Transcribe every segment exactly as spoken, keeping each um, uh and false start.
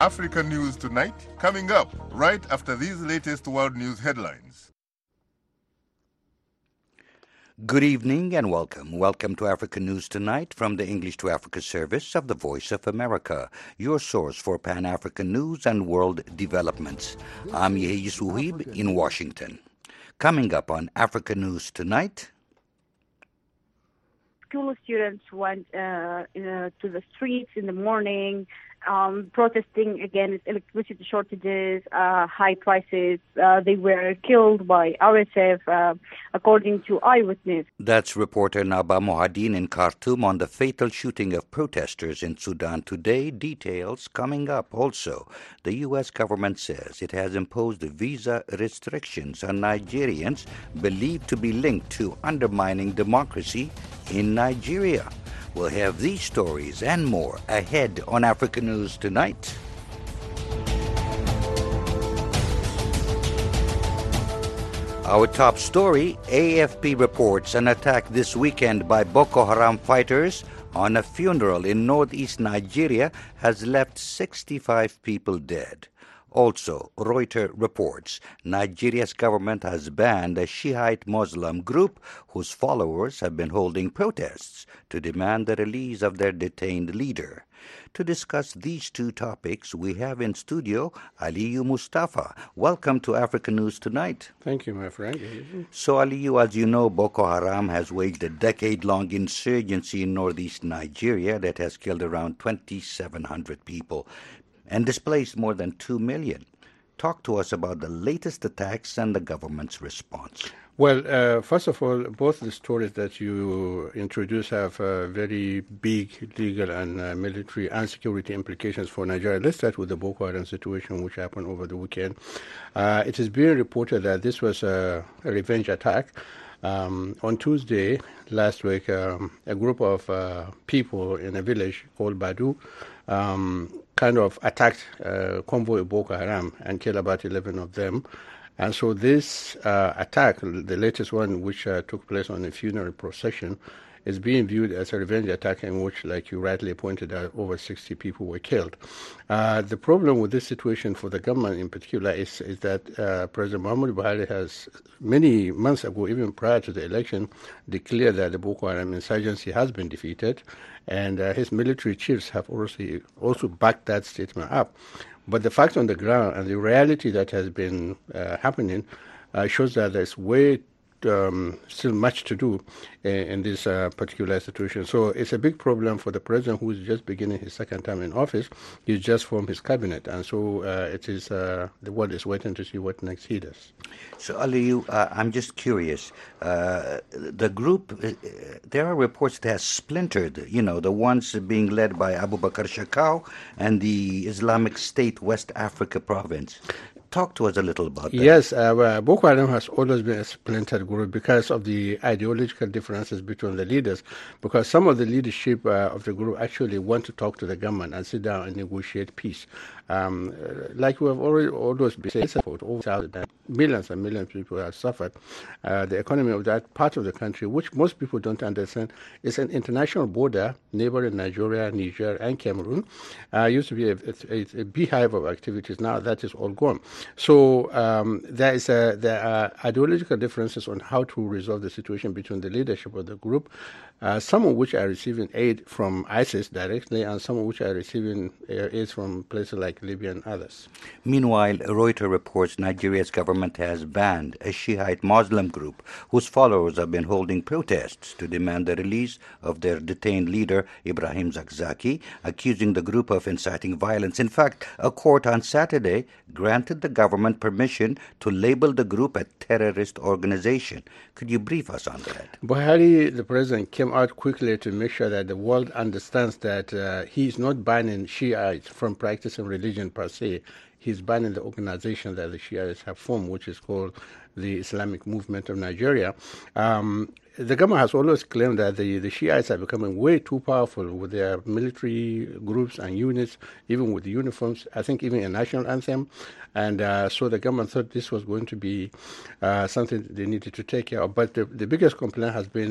Africa News Tonight, coming up right after these latest world news headlines. Good evening and welcome. Welcome to Africa News Tonight from the English to Africa service of the Voice of America, your source for Pan-African news and world developments. I'm Yehi Suhib in Washington. Coming up on Africa News Tonight. School students went uh, uh, to the streets in the morning, um, protesting against electricity shortages, uh, high prices. Uh, they were killed by R S F, uh, according to eyewitness. That's reporter Naba Mohadin in Khartoum on the fatal shooting of protesters in Sudan today. Details coming up. Also, the U S government says it has imposed visa restrictions on Nigerians believed to be linked to undermining democracy in Nigeria. We'll have these stories and more ahead on Africa News Tonight. Our top story, A F P reports an attack this weekend by Boko Haram fighters on a funeral in northeast Nigeria has left sixty-five people dead. Also, Reuters reports Nigeria's government has banned a Shiite Muslim group whose followers have been holding protests to demand the release of their detained leader. To discuss these two topics, we have in studio Aliyu Mustafa. Welcome to Africa News Tonight. Thank you, my friend. So, Aliyu, as you know, Boko Haram has waged a decade-long insurgency in northeast Nigeria that has killed around twenty-seven hundred people and displaced more than two million. Talk to us about the latest attacks and the government's response. Well, uh, first of all, both the stories that you introduce have uh, very big legal and uh, military and security implications for Nigeria. Let's start with the Boko Haram situation, which happened over the weekend. Uh, it is being reported that this was a, a revenge attack. Um, on Tuesday last week, um, a group of uh, people in a village called Badu um, kind of attacked a convoy of Boko Haram and killed about eleven of them. And so this uh, attack, the latest one, which uh, took place on a funeral procession, is being viewed as a revenge attack in which, like you rightly pointed out, over sixty people were killed. Uh, the problem with this situation for the government in particular is, is that uh, President Muhammadu Buhari has, many months ago, even prior to the election, declared that the Boko Haram insurgency has been defeated, and uh, his military chiefs have also, also backed that statement up. But the facts on the ground and the reality that has been uh, happening uh, shows that there's way Um, still much to do in, in this uh, particular situation. So it's a big problem for the president, who is just beginning his second term in office. He's just formed his cabinet, and so uh, it is uh, the world is waiting to see what next he does. So, Aliyu, uh, I'm just curious. Uh, the group, uh, there are reports that has splintered, you know, the ones being led by Abu Bakr Shekau and the Islamic State West Africa province. Talk to us a little about that. Yes, uh, Boko Haram has always been a splintered group because of the ideological differences between the leaders, because some of the leadership uh, of the group actually want to talk to the government and sit down and negotiate peace. Um, like we have already always been saying, over millions and millions of people have suffered. Uh, the economy of that part of the country, which most people don't understand, is an international border neighboring Nigeria, Niger, and Cameroon. Uh, used to be a, a, a beehive of activities. Now that is all gone. So um, there is a, there are ideological differences on how to resolve the situation between the leadership of the group, uh, some of which are receiving aid from ISIS directly, and some of which are receiving uh, aid from places like Libya and others. Meanwhile, Reuters reports Nigeria's government has banned a Shiite Muslim group whose followers have been holding protests to demand the release of their detained leader, Ibrahim Zakzaki, accusing the group of inciting violence. In fact, a court on Saturday granted the government permission to label the group a terrorist organization. Could you brief us on that? Buhari, the president, came out quickly to make sure that the world understands that uh, he is not banning Shiites from practicing religion per se. He's banning the organization that the Shiites have formed, which is called the Islamic Movement of Nigeria. Um, the government has always claimed that the, the Shiites are becoming way too powerful with their military groups and units, even with the uniforms, I think even a national anthem. And uh, so the government thought this was going to be uh, something they needed to take care of. But the, the biggest complaint has been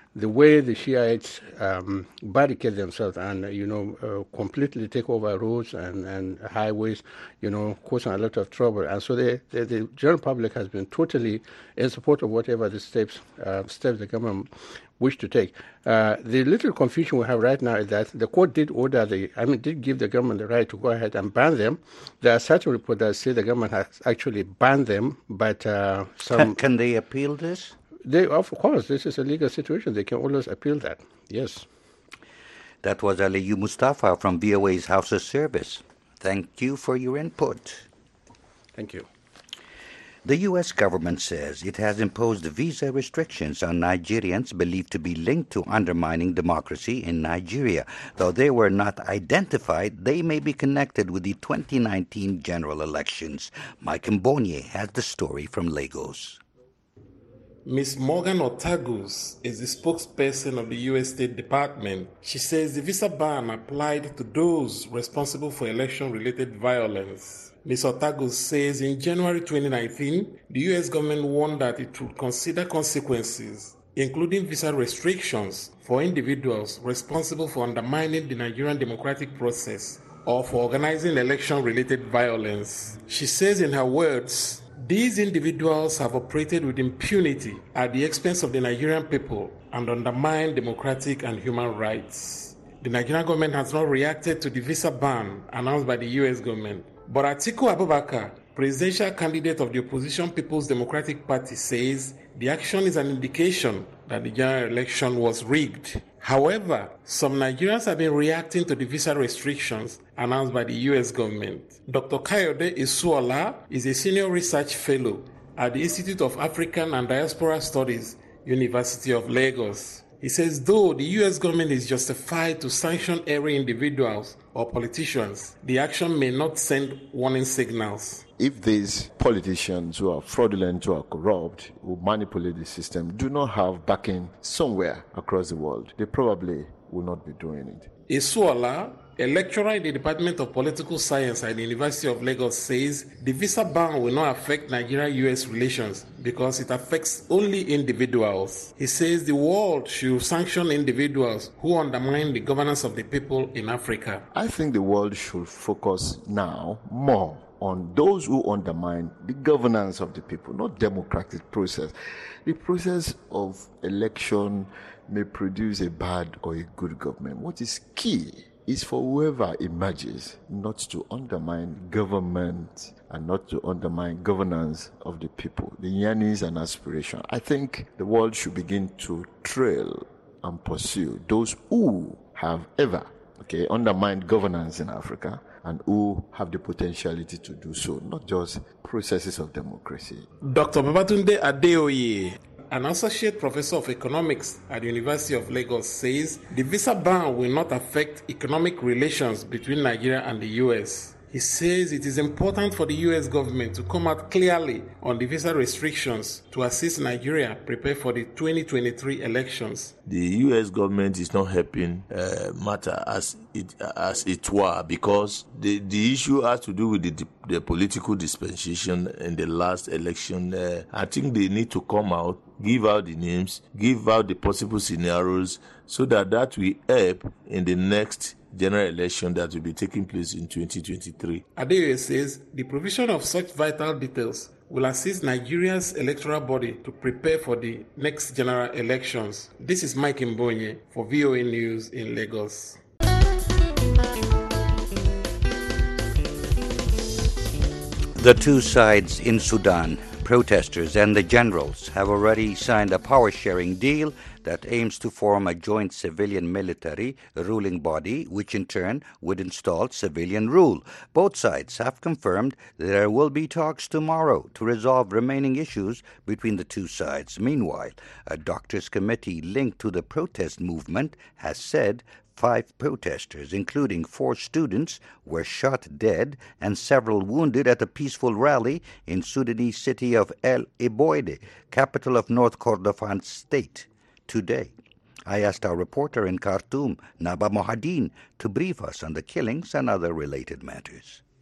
the way the Shiites um, barricade themselves and, you know, uh, completely take over roads and, and highways, you know, causing a lot of trouble. And so they, they, the general public has been totally in support of whatever the steps, uh, steps the government wish to take. Uh, the little confusion we have right now is that the court did order the, I mean, did give the government the right to go ahead and ban them. There are certain reports that say the government has actually banned them, but uh, some... Can, can they appeal this? They, of course, this is a legal situation. They can always appeal that. Yes. That was Aliyu Mustafa from V O A's House of Service. Thank you for your input. Thank you. The U S government says it has imposed visa restrictions on Nigerians believed to be linked to undermining democracy in Nigeria. Though they were not identified, they may be connected with the twenty nineteen general elections. Mike Mbonye has the story from Lagos. Miz Morgan Otagus is the spokesperson of the U S State Department. She says the visa ban applied to those responsible for election-related violence. Miz Otagus says in January twenty nineteen, the U S government warned that it would consider consequences, including visa restrictions, for individuals responsible for undermining the Nigerian democratic process or for organizing election-related violence. She says in her words, these individuals have operated with impunity at the expense of the Nigerian people and undermined democratic and human rights. The Nigerian government has not reacted to the visa ban announced by the U S government. But Atiku Abubakar, presidential candidate of the opposition People's Democratic Party, says the action is an indication that the general election was rigged. However, some Nigerians have been reacting to the visa restrictions announced by the U S government. Doctor Kayode Isuola is a senior research fellow at the Institute of African and Diaspora Studies, University of Lagos. He says though the U S government is justified to sanction erring individuals or politicians, the action may not send warning signals. If these politicians who are fraudulent, who are corrupt, who manipulate the system, do not have backing somewhere across the world, they probably will not be doing it. Isuola, a lecturer in the Department of Political Science at the University of Lagos, says the visa ban will not affect Nigeria-U S relations because it affects only individuals. He says the world should sanction individuals who undermine the governance of the people in Africa. I think the world should focus now more on those who undermine the governance of the people, not democratic process. The process of election may produce a bad or a good government. What is key is for whoever emerges not to undermine government and not to undermine governance of the people, the yearnings and aspirations. I think the world should begin to trail and pursue those who have ever okay, undermined governance in Africa and who have the potentiality to do so, not just processes of democracy. Doctor Babatunde Adeoye, an associate professor of economics at the University of Lagos, says the visa ban will not affect economic relations between Nigeria and the U S. He says it is important for the U S government to come out clearly on the visa restrictions to assist Nigeria prepare for the twenty twenty-three elections. The U S government is not helping uh, matter as it as it were, because the, the issue has to do with the, the political dispensation in the last election. Uh, I think they need to come out, give out the names, give out the possible scenarios, so that that will help in the next general election that will be taking place in twenty twenty-three. Adeoye says the provision of such vital details will assist Nigeria's electoral body to prepare for the next general elections. This is Mike Mbonye for V O A News in Lagos. The two sides in Sudan, protesters and the generals, have already signed a power-sharing deal that aims to form a joint civilian-military ruling body, which in turn would install civilian rule. Both sides have confirmed that there will be talks tomorrow to resolve remaining issues between the two sides. Meanwhile, a doctors' committee linked to the protest movement has said five protesters, including four students, were shot dead and several wounded at a peaceful rally in Sudanese city of El Eboide, capital of North Kordofan state, today. I asked our reporter in Khartoum, Naba Mohadin, to brief us on the killings and other related matters.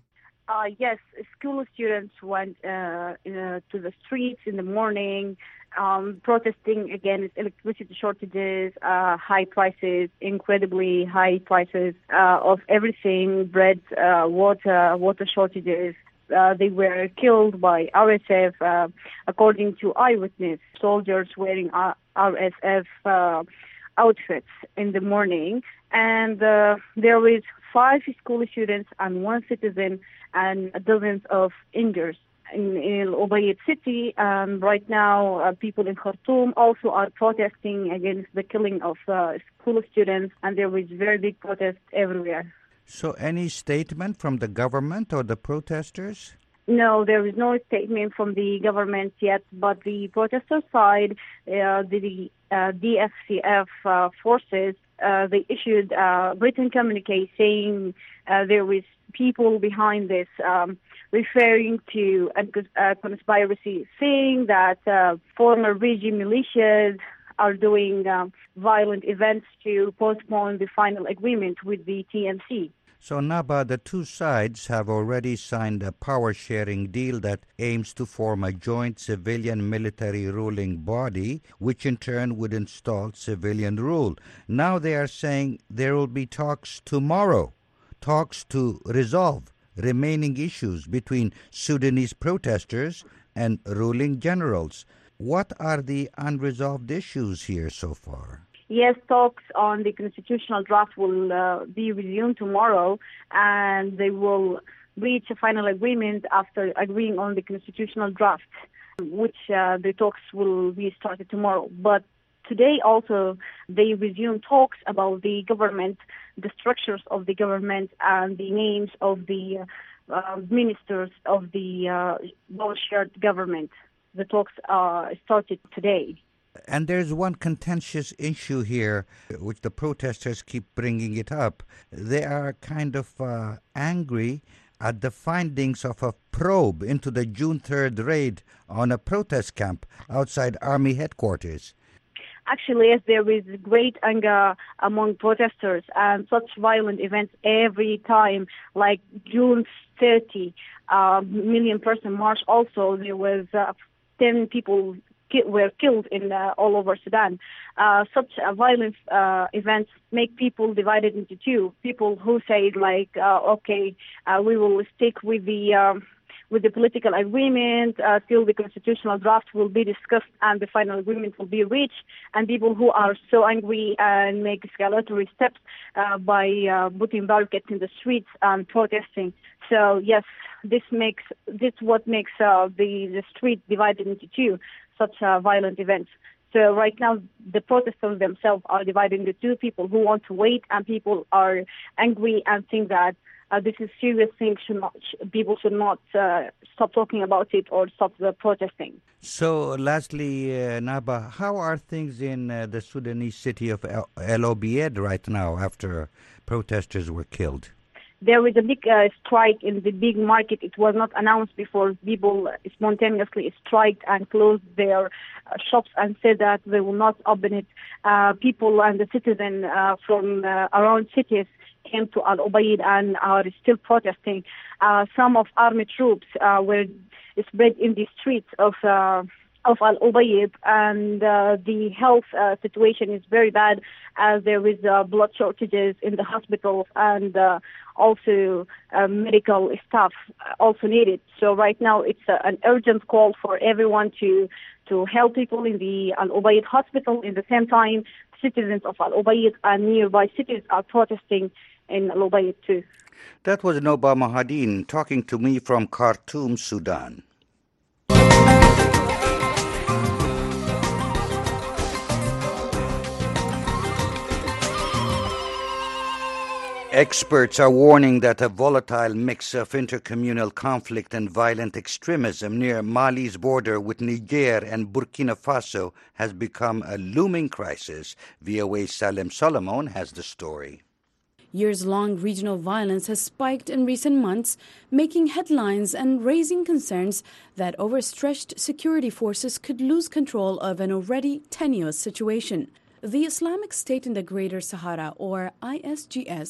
Uh, yes, school students went uh, uh, to the streets in the morning, um, protesting against electricity shortages, uh, high prices, incredibly high prices uh, of everything, bread, uh, water, water shortages. Uh, they were killed by R S F, uh, according to eyewitness soldiers wearing R S F uh, outfits in the morning. And uh, there is five school students and one citizen and dozens of injured in, in Al Ubaid city. Um, right now, uh, people in Khartoum also are protesting against the killing of uh, school students, and there is very big protests everywhere. So any statement from the government or the protesters? No, there is no statement from the government yet, but the protester side, uh, the uh, D F C F uh, forces, uh, they issued a written communique saying uh, there is people behind this, um, referring to a, a conspiracy, saying that uh, former regime militias are doing uh, violent events to postpone the final agreement with the T M C. So, Naba, the two sides have already signed a power-sharing deal that aims to form a joint civilian-military ruling body, which in turn would install civilian rule. Now they are saying there will be talks tomorrow, talks to resolve remaining issues between Sudanese protesters and ruling generals. What are the unresolved issues here so far? Yes, talks on the constitutional draft will uh, be resumed tomorrow, and they will reach a final agreement after agreeing on the constitutional draft, which uh, the talks will be started tomorrow. But today also they resume talks about the government, the structures of the government, and the names of the uh, ministers of the uh, well-shared government. The talks uh, started today. And there's one contentious issue here, which the protesters keep bringing it up. They are kind of uh, angry at the findings of a probe into the June third raid on a protest camp outside Army headquarters. Actually, yes, there is great anger among protesters, and such violent events every time, like June thirtieth, uh, million person march also, there was uh, ten people were killed in uh, all over Sudan. Uh, such uh, violent uh, events make people divided into two. People who say, like, uh, okay, uh, we will stick with the um, with the political agreement uh, till the constitutional draft will be discussed and the final agreement will be reached, and people who are so angry and make escalatory steps uh, by uh, putting barricades in the streets and protesting. So yes, this makes this what makes uh, the the street divided into two. Such uh, violent events. So right now, the protesters themselves are divided into two: people who want to wait, and people are angry and think that uh, this is serious thing. Should not people should not uh, stop talking about it or stop the protesting. So, lastly, uh, Naba, how are things in uh, the Sudanese city of El Obeid right now after protesters were killed? There is a big uh, strike in the big market. It was not announced before. People spontaneously striked and closed their uh, shops and said that they will not open it. Uh, people and the citizens uh, from uh, around cities came to Al Ubaid and are still protesting. Uh, some of army troops uh, were spread in the streets of uh, of Al Ubaid, and uh, the health uh, situation is very bad, as there is uh, blood shortages in the hospitals, and uh, also uh, medical staff also needed. So right now it's uh, an urgent call for everyone to to help people in the Al Ubaid hospital. In the same time, citizens of Al Ubaid and nearby cities are protesting in Al Ubaid too. That was Noba Mahadin talking to me from Khartoum, Sudan. Experts are warning that a volatile mix of intercommunal conflict and violent extremism near Mali's border with Niger and Burkina Faso has become a looming crisis. V O A's Salem Solomon has the story. Years-long regional violence has spiked in recent months, making headlines and raising concerns that overstretched security forces could lose control of an already tenuous situation. The Islamic State in the Greater Sahara, or I S G S,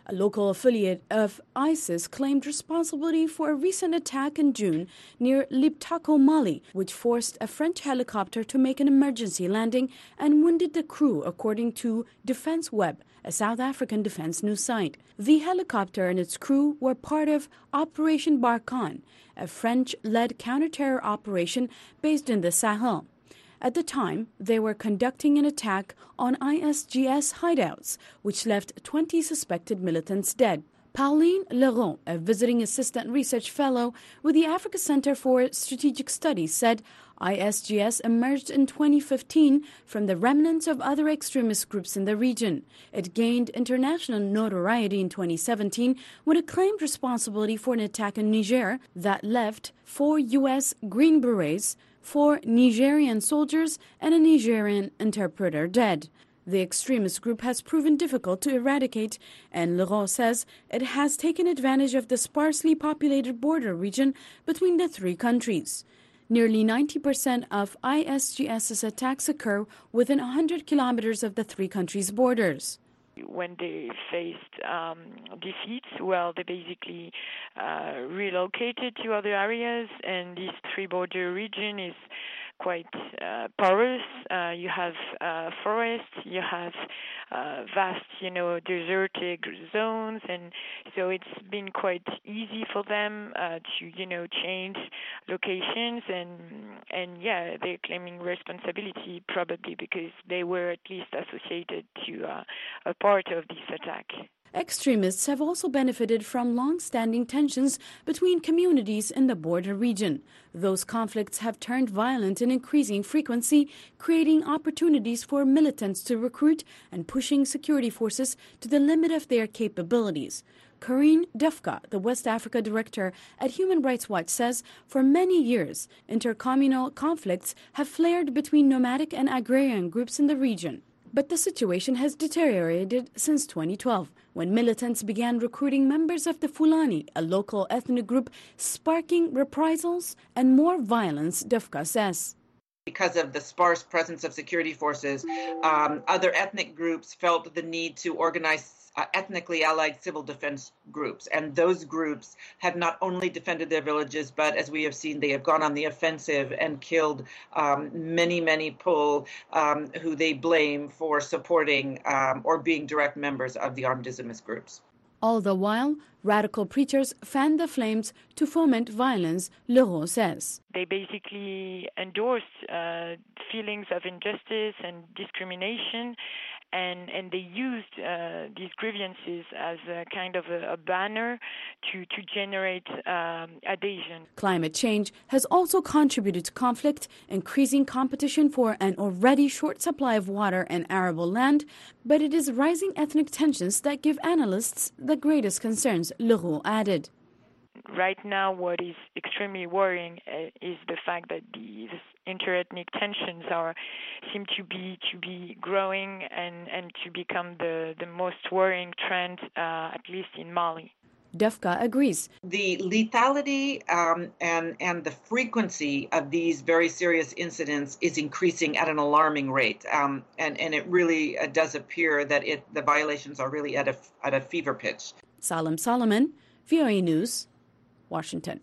A local affiliate of ISIS claimed responsibility for a recent attack in June near Liptako, Mali, which forced a French helicopter to make an emergency landing and wounded the crew, according to Defense Web, a South African defense news site. The helicopter and its crew were part of Operation Barkhane, a French-led counter-terror operation based in the Sahel. At the time, they were conducting an attack on I S G S hideouts, which left twenty suspected militants dead. Pauline Leron, a visiting assistant research fellow with the Africa Center for Strategic Studies, said I S G S emerged in twenty fifteen from the remnants of other extremist groups in the region. It gained international notoriety in twenty seventeen when it claimed responsibility for an attack in Niger that left four U S Green Berets, four Nigerian soldiers, and a Nigerian interpreter dead. The extremist group has proven difficult to eradicate, and Leroux says it has taken advantage of the sparsely populated border region between the three countries. Nearly ninety percent of ISGS's attacks occur within one hundred kilometers of the three countries' borders. When they faced um, defeats, well, they basically uh, relocated to other areas, and this three-border region is quite uh, porous. Uh, you have uh, forests, you have uh, vast, you know, desertic zones, and so it's been quite easy for them uh, to, you know, change locations, and and yeah, they're claiming responsibility probably because they were at least associated to uh, a part of this attack. Extremists have also benefited from long-standing tensions between communities in the border region. Those conflicts have turned violent in increasing frequency, creating opportunities for militants to recruit and pushing security forces to the limit of their capabilities. Karine Dufka, the West Africa director at Human Rights Watch, says for many years, intercommunal conflicts have flared between nomadic and agrarian groups in the region. But the situation has deteriorated since twenty twelve, when militants began recruiting members of the Fulani, a local ethnic group, sparking reprisals and more violence, Dufka says. Because of the sparse presence of security forces, um, other ethnic groups felt the need to organize uh, ethnically allied civil defense groups. And those groups have not only defended their villages, but as we have seen, they have gone on the offensive and killed um, many, many Pul um, who they blame for supporting um, or being direct members of the armed Islamist groups. All the while, radical preachers fan the flames to foment violence, Leroux says. They basically endorsed uh, feelings of injustice and discrimination, and, and they used uh, these grievances as a kind of a, a banner to, to generate um, adhesion. Climate change has also contributed to conflict, increasing competition for an already short supply of water and arable land, but it is rising ethnic tensions that give analysts the greatest concerns, Leroux added. Right now, what is extremely worrying uh, is the fact that these interethnic tensions are seem to be to be growing and, and to become the, the most worrying trend, uh, at least in Mali. Dufka agrees. The lethality um, and, and the frequency of these very serious incidents is increasing at an alarming rate. Um, and, and it really uh, does appear that it, the violations are really at a, at a fever pitch. Salim Solomon, V O A News, Washington.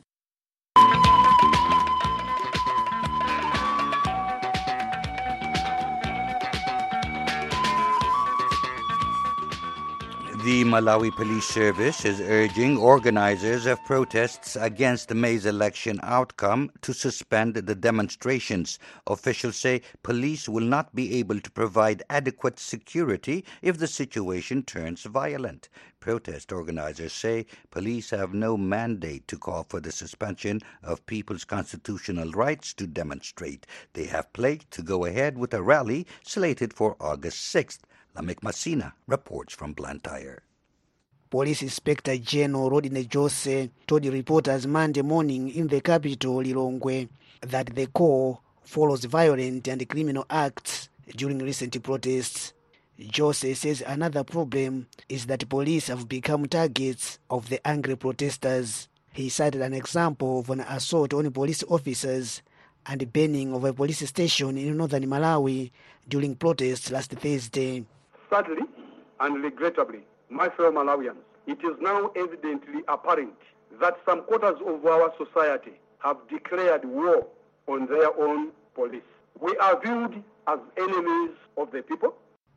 The Malawi Police Service is urging organizers of protests against May's election outcome to suspend the demonstrations. Officials say police will not be able to provide adequate security if the situation turns violent. Protest organizers say police have no mandate to call for the suspension of people's constitutional rights to demonstrate. They have pledged to go ahead with a rally slated for August sixth. Lamek Masina reports from Blantyre. Police Inspector General Rodney Jose told reporters Monday morning in the capital, Lilongwe, that the Corps follows violent and criminal acts during recent protests. Jose says another problem is that police have become targets of the angry protesters. He cited an example of an assault on police officers and the burning of a police station in northern Malawi during protests last Thursday. Sadly and regrettably, my fellow Malawians, it is now evidently apparent that some quarters of our society have declared war on their own police. We are viewed as enemies of the people.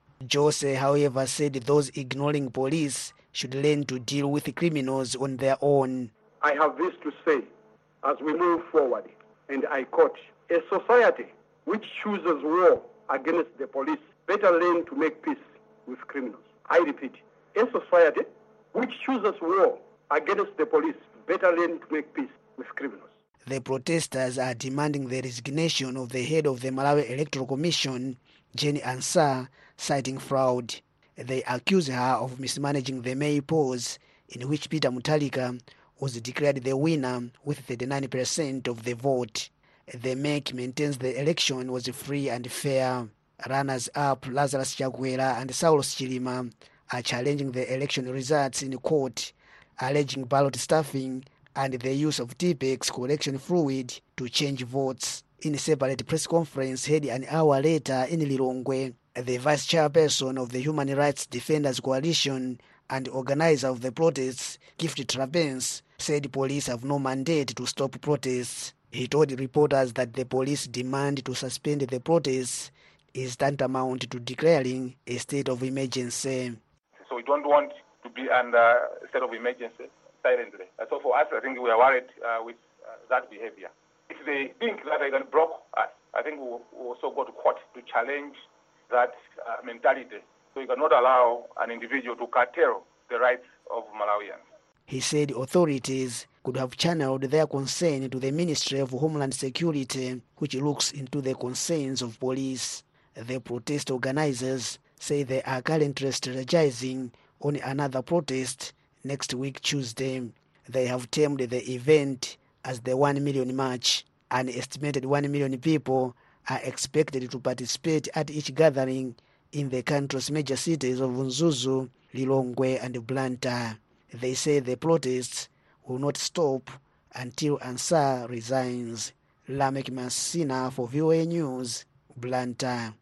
Jose, however, said those ignoring police should learn to deal with criminals on their own. I have this to say as we move forward, and I quote, "A society which chooses war against the police better learn to make peace with criminals." I repeat, a society which chooses war against the police better learn to make peace with criminals. The protesters are demanding the resignation of the head of the Malawi Electoral Commission, Jenny Ansah, citing fraud. They accuse her of mismanaging the May polls, in which Peter Mutharika was declared the winner with thirty-nine percent of the vote. The M E C maintains the election was free and fair. Runners-up Lazarus Chakwera and Saulos Chilima are challenging the election results in court, alleging ballot stuffing and the use of T-P E X collection fluid to change votes. In a separate press conference held an hour later in Lilongwe, the vice chairperson of the Human Rights Defenders Coalition and organizer of the protests, Gift Trapens, said police have no mandate to stop protests. He told reporters that the police demand to suspend the protests is tantamount to declaring a state of emergency. So we don't want to be under a state of emergency silently. So for us, I think we are worried uh, with uh, that behavior. If they think that they can block us, I think we'll, we'll also go to court to challenge that uh, mentality. So you cannot allow an individual to curtail the rights of Malawians. He said authorities could have channeled their concern to the Ministry of Homeland Security, which looks into the concerns of police. The protest organizers say they are currently strategizing on another protest next week Tuesday. They have termed the event as the One Million March. An estimated one million people are expected to participate at each gathering in the country's major cities of Mzuzu, Lilongwe and Blantyre. They say the protests will not stop until Ansah resigns. Lamek Masina for V O A News, Blantyre.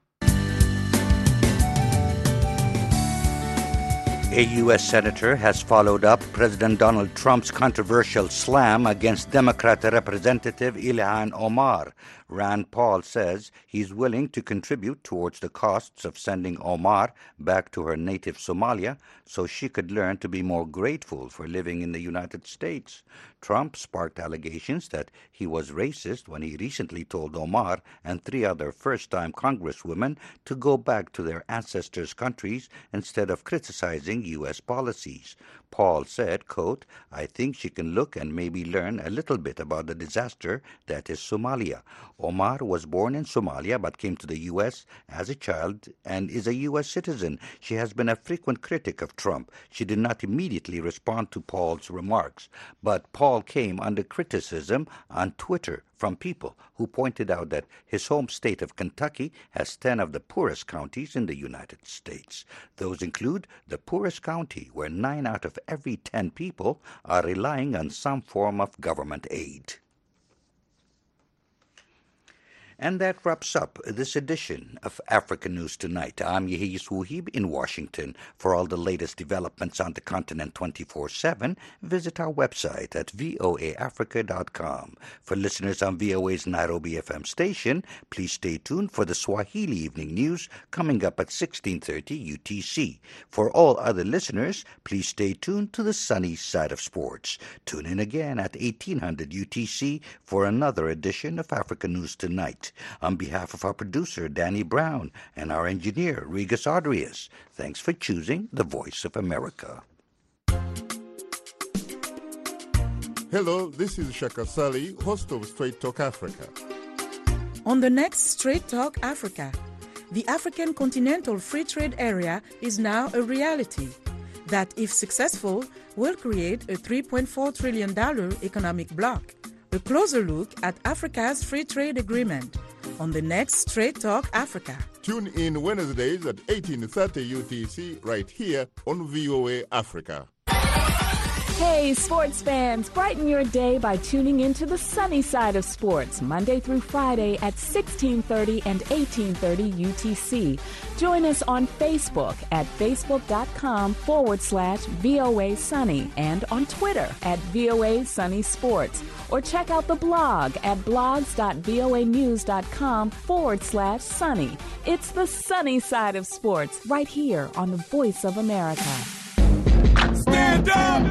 A U S senator has followed up President Donald Trump's controversial slam against Democrat Representative Ilhan Omar. Rand Paul says he's willing to contribute towards the costs of sending Omar back to her native Somalia so she could learn to be more grateful for living in the United States. Trump sparked allegations that he was racist when he recently told Omar and three other first-time congresswomen to go back to their ancestors' countries instead of criticizing U S policies. Paul said, quote, "I think she can look and maybe learn a little bit about the disaster that is Somalia. Omar was born in Somalia but came to the U S as a child and is a U S citizen. She has been a frequent critic of Trump. She did not immediately respond to Paul's remarks, but Paul came under criticism on Twitter from people who pointed out that his home state of Kentucky has ten of the poorest counties in the United States. Those include the poorest county, where nine out of every ten people are relying on some form of government aid." And that wraps up this edition of Africa News Tonight. I'm Yehia Wuhib in Washington. For all the latest developments on the continent twenty-four seven, visit our website at voa africa dot com. For listeners on V O A's Nairobi F M station, please stay tuned for the Swahili Evening News coming up at sixteen thirty U T C. For all other listeners, please stay tuned to the sunny side of sports. Tune in again at eighteen hundred U T C for another edition of Africa News Tonight. On behalf of our producer, Danny Brown, and our engineer, Regas Adrias, thanks for choosing the Voice of America. Hello, this is Shaka Sali, host of Straight Talk Africa. On the next Straight Talk Africa, the African Continental Free Trade Area is now a reality that, if successful, will create a three point four trillion dollars economic bloc. A closer look at Africa's free trade agreement on the next Straight Talk Africa. Tune in Wednesdays at eighteen thirty U T C right here on V O A Africa. Hey, sports fans, brighten your day by tuning into the sunny side of sports, Monday through Friday at sixteen thirty and eighteen thirty U T C. Join us on Facebook at facebook.com forward slash VOA Sunny and on Twitter at VOA Sunny Sports. Or check out the blog at blogs.voanews.com forward slash sunny. It's the sunny side of sports right here on the Voice of America. Stand up!